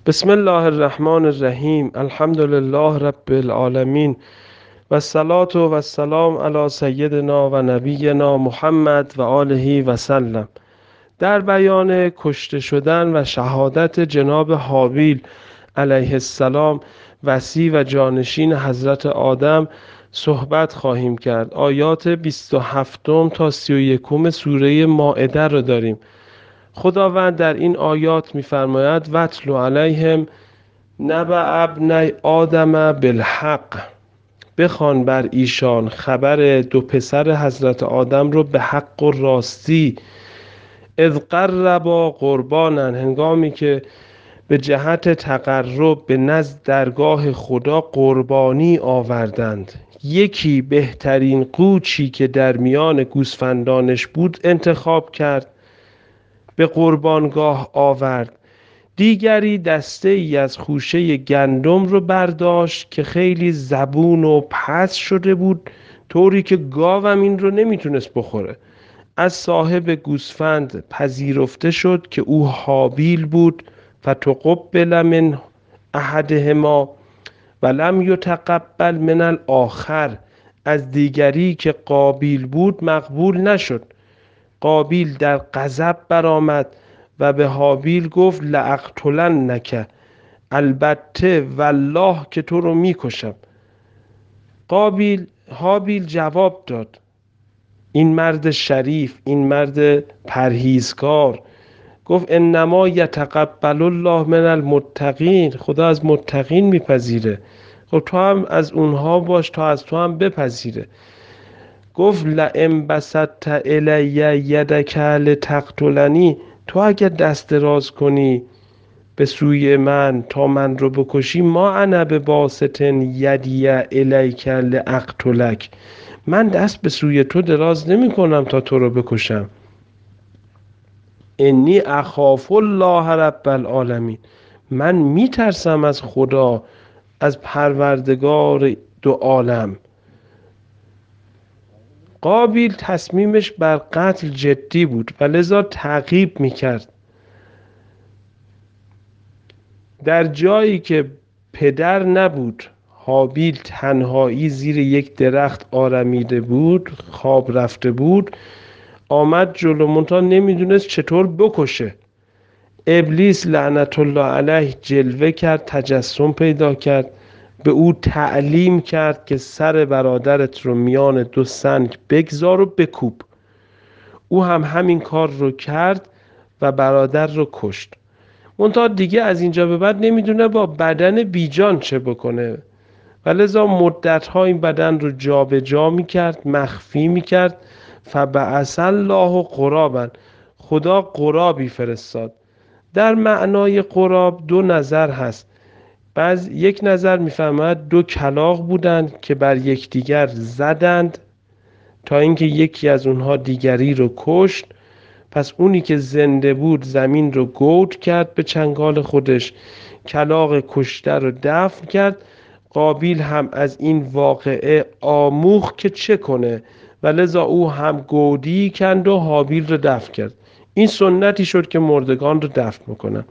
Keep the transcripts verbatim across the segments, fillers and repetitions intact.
بسم الله الرحمن الرحیم. الحمد لله رب العالمین و الصلاة و السلام علی سیدنا و نبینا محمد و آله و سلم. در بیان کشته شدن و شهادت جناب هابیل علیه السلام وصی و جانشین حضرت آدم صحبت خواهیم کرد. آیات بیست و هفت تا سی و یک سوره مائده را داریم. خداوند در این آیات می‌فرماید وَاتْلُ علیهم نبأ ابنی آدم بالحق، بخوان بر ایشان خبر دو پسر حضرت آدم رو به حق و راستی. اذ قربا قربانا، هنگامی که به جهت تقرب به نزد درگاه خدا قربانی آوردند. یکی بهترین قوچی که در میان گوسفندانش بود انتخاب کرد، به قربانگاه آورد. دیگری دسته ای از خوشه گندم رو برداشت که خیلی زبون و پس شده بود، طوری که گاوم این رو نمیتونست بخوره. از صاحب گوسفند پذیرفته شد که او هابیل بود، فتقبل من احدهما ولم یتقبل من الاخر، از دیگری که قابیل بود مقبول نشد. قابیل در غضب برآمد و به هابیل گفت لاقتلنک، البته والله که تو رو میکشم. قابیل هابیل جواب داد، این مرد شریف، این مرد پرهیزکار، گفت انما یتقبل الله من المتقین، خدا از متقین میپذیره. خب تو هم از اونها باش تا از تو هم بپذیره. گفت لئن بسطت الی یدک لتقتلنی، تو اگر دست دراز کنی به سوی من تا من رو بکشی، ما انا بباسط یدی الیک لاقتلک، من دست به سوی تو دراز نمی کنم تا تو رو بکشم. انی اخاف الله رب العالمین، من میترسم از خدا، از پروردگار دو عالم. قابیل تصمیمش بر قتل جدی بود و لذا تعقیب میکرد. در جایی که پدر نبود، هابیل تنهایی زیر یک درخت آرمیده بود، خواب رفته بود، آمد جلو، منتها نمیدونست چطور بکشه. ابلیس لعنت الله علیه جلوه کرد، تجسم پیدا کرد، به او تعلیم کرد که سر برادرت رو میان دو سنگ بگذار و بکوب. او هم همین کار رو کرد و برادر رو کشت. منتها دیگه از اینجا به بعد نمیدونه با بدن بیجان چه بکنه و لذا مدت‌ها این بدن رو جابجا جا میکرد، مخفی میکرد. فبعث الله غرابا، خدا غرابی فرستاد. در معنای غراب دو نظر هست. بعض یک نظر میفهمد دو کلاغ بودند که بر یکدیگر زدند تا اینکه یکی از اونها دیگری رو کشت. پس اونی که زنده بود زمین رو گود کرد به چنگال خودش، کلاغ کشته رو دفن کرد. قابیل هم از این واقعه آموخت که چه کنه و لذا او هم گودی کند و هابیل رو دفن کرد. این سنتی شد که مردگان رو دفن میکنن.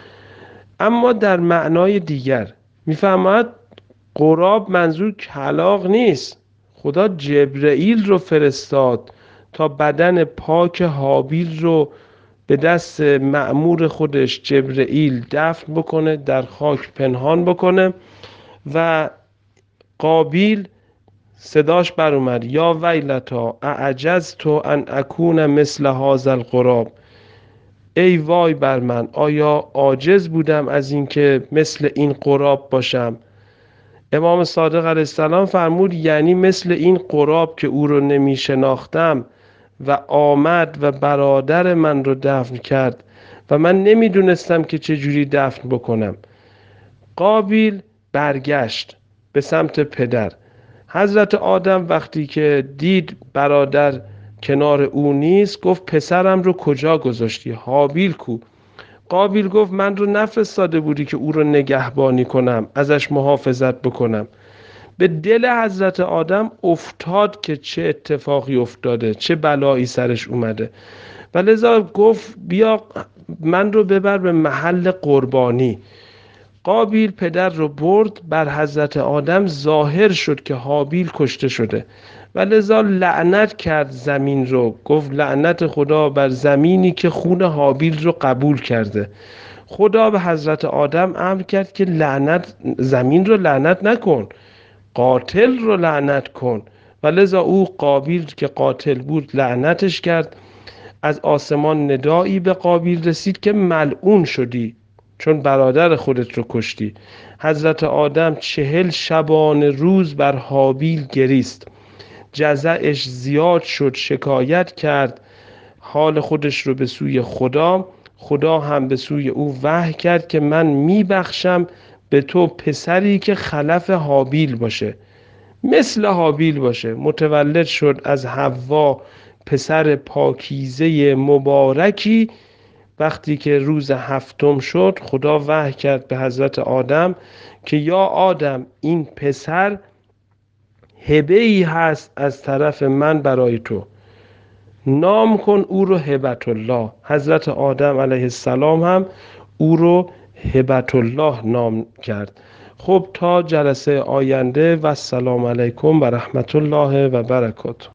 اما در معنای دیگر میفهمد غراب منظور کلاغ نیست. خدا جبرئیل رو فرستاد تا بدن پاک هابیل رو به دست مأمور خودش جبرئیل دفن بکنه، در خاک پنهان بکنه. و قابیل صداش بر اومد یا ویلتا اعجزت ان اکون مثل هذا الغراب، ای وای بر من، آیا عاجز بودم از اینکه مثل این غراب باشم؟ امام صادق علیه السلام فرمود یعنی مثل این غراب که او رو نمی شناختم و آمد و برادر من رو دفن کرد و من نمی دونستم که چجوری دفن بکنم. قابیل برگشت به سمت پدر. حضرت آدم وقتی که دید برادر کنار او نیست، گفت پسرم رو کجا گذاشتی؟ هابیل کو؟ قابیل گفت من رو نفرستاده بودی که او رو نگهبانی کنم، ازش محافظت بکنم. به دل حضرت آدم افتاد که چه اتفاقی افتاده، چه بلایی سرش اومده و لذا گفت بیا من رو ببر به محل قربانی. قابیل پدر رو برد، بر حضرت آدم ظاهر شد که هابیل کشته شده و لذا لعنت کرد زمین رو. گفت لعنت خدا بر زمینی که خون هابیل رو قبول کرده. خدا به حضرت آدم امر کرد که لعنت زمین رو لعنت نکن، قاتل رو لعنت کن. و لذا او قابیل که قاتل بود لعنتش کرد. از آسمان ندایی به قابیل رسید که ملعون شدی چون برادر خودت رو کشتی. حضرت آدم چهل شبانه روز بر هابیل گریست، جزعش زیاد شد، شکایت کرد حال خودش رو به سوی خدا. خدا هم به سوی او وحی کرد که من میبخشم به تو پسری که خلف هابیل باشه، مثل هابیل باشه. متولد شد از حوا پسر پاکیزه مبارکی. وقتی که روز هفتم شد خدا وحی کرد به حضرت آدم که یا آدم این پسر هبه ای هست از طرف من برای تو، نام کن او رو هبت الله. حضرت آدم علیه السلام هم او رو هبت الله نام کرد. خب تا جلسه آینده و السلام علیکم و رحمت الله و برکاته.